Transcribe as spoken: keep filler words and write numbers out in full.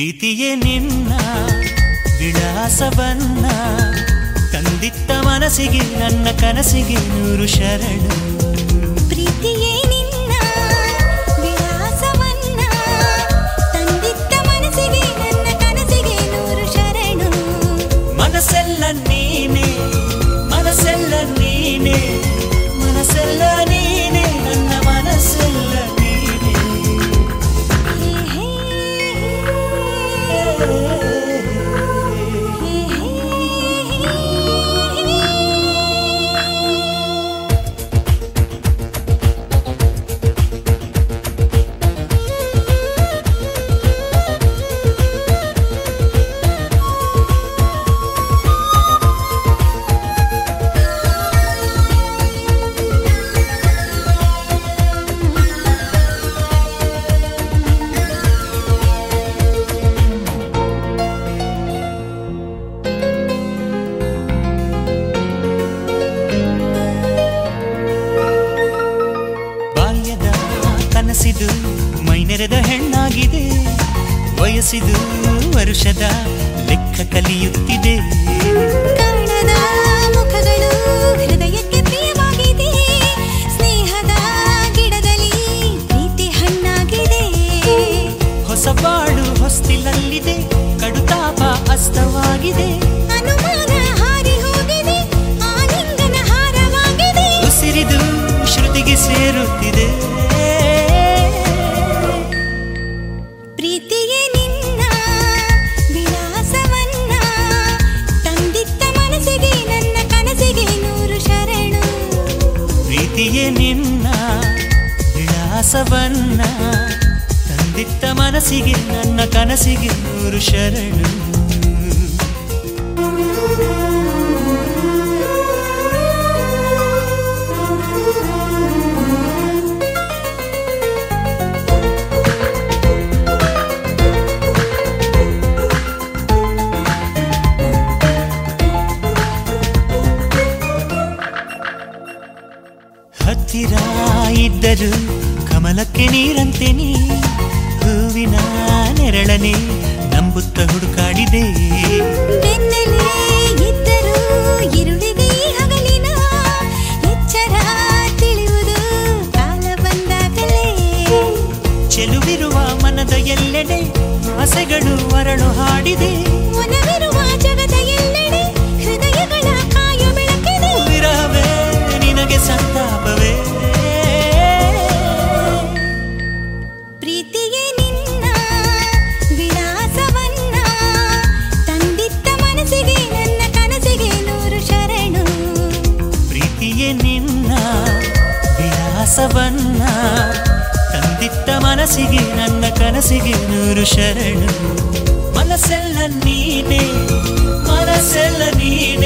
ಪ್ರೀತಿಯೇ ನಿನ್ನ ವಿಳಾಸವನ್ನ ತಂದಿತ್ತ ಮನಸ್ಸಿಗೆ ನನ್ನ ಕನಸಿಗೆ ನೂರು ಶರಣು. ಪ್ರೀತಿಯೇ ನಿನ್ನ ವಿಳಾಸವನ್ನ ತಂದಿತ್ತ ಮನಸ್ಸಿಗೆ ನನ್ನ ಕನಸಿಗೆ ನೂರು ಶರಣು. ಮನಸ್ಸೆಲ್ಲ ನೀನೆ ಮನಸ್ಸೆಲ್ಲ ನೀನೆ ಮನಸ್ಸೆಲ್ಲ ನೀನೆ ನನ್ನ ಮನಸ್ಸೆಲ್ಲ ನೀನೆ. ಕನಸಿದು ಮೈನೆರೆದ ಹೆಣ್ಣಾಗಿದೆ, ವಯಸ್ಸಿದು ವರುಷದ ಲೆಕ್ಕ ಕಲಿಯುತ್ತಿದೆ. ಕಾಣದ ಮುಖಗಳು ಹೃದಯಕ್ಕೆ ಪ್ರಿಯವಾಗಿದೆ, ಸ್ನೇಹದ ಗಿಡದಲ್ಲಿ ಪ್ರೀತಿ ಹಣ್ಣಾಗಿದೆ. ಹೊಸ ಬಾಳು ಹೊಸ್ತಿಲಲ್ಲಿದೆ, ಕಡುತಾಪ ಅಸ್ತವಾಗಿದೆ. ಅನುಮಾನ ಹಾರಿ ಹೋಗಿದೆ, ಆಲಿಂಗನ ಹಾರವಾಗಿದೆ. ಉಸಿರಿದು ಶ್ರುತಿಗೆ ಸೇರುತ್ತಿದೆ. ಪ್ರೀತಿಯೇ ನಿನ್ನ ವಿಳಾಸವನ್ನ ತಂದಿತ್ತ ಮನಸ್ಸಿಗೆ ನನ್ನ ಕನಸಿಗೆ ನೂರು ಶರಣು. ಪ್ರೀತಿಯೇ ನಿನ್ನ ವಿಳಾಸವನ್ನ ತಂದಿತ್ತ ಮನಸ್ಸಿಗೆ ನನ್ನ ಕನಸಿಗೆ ನೂರು ಶರಣು. ಹತ್ತಿರ ಇದ್ದರು ಕಮಲಕ್ಕೆ ನೀರಂತೆ ನೀ, ಹೂವಿನ ನೆರಳನೆ ನಂಬುತ್ತ ಹುಡುಕಾಡಿದೆ. ಬೆನ್ನಲ್ಲೇ ಇದ್ದರು ഇരുಳಿಗೆ ಹಗಲಿನ ಎಚ್ಚರ ತಿಳಿಯುವುದು ಕಾಲ ಬಂದಾಗಲೇ. ಚೆಲುವಿರುವ ಮನದ ಎಲ್ಲೆಡೆ ಆಸೆಗಳು ಅರಳು ಹಾಡಿದೆ. ಒನವಿರುವ ಜಗದ ಎಲ್ಲೆಡೆ ಹೃದಯಗಳ ಕಾಯ ಬೆಳಕಿದೆ. ವಿರಹವೇ ನಿನಗೆ ಸಂತಾಪವೇ. ಪ್ರೀತಿಯೇ ನಿನ್ನ ವಿಳಾಸವನ್ನ ತಂದಿತ್ತ ಮನಸ್ಸಿಗೆ ನನ್ನ ಕನಸಿಗೆ ನೂರು ಶರಣು. ಪ್ರೀತಿಯೇ ನಿನ್ನ ವಿಳಾಸವನ್ನ ತಂದಿತ್ತ ಮನಸ್ಸಿಗೆ ನನ್ನ ಕನಸಿಗೆ ನೂರು ಶರಣು. ಮನಸ್ಸೆಲ್ಲ ನೀನೆ ಮನಸ್ಸೆಲ್ಲ ನೀನೆ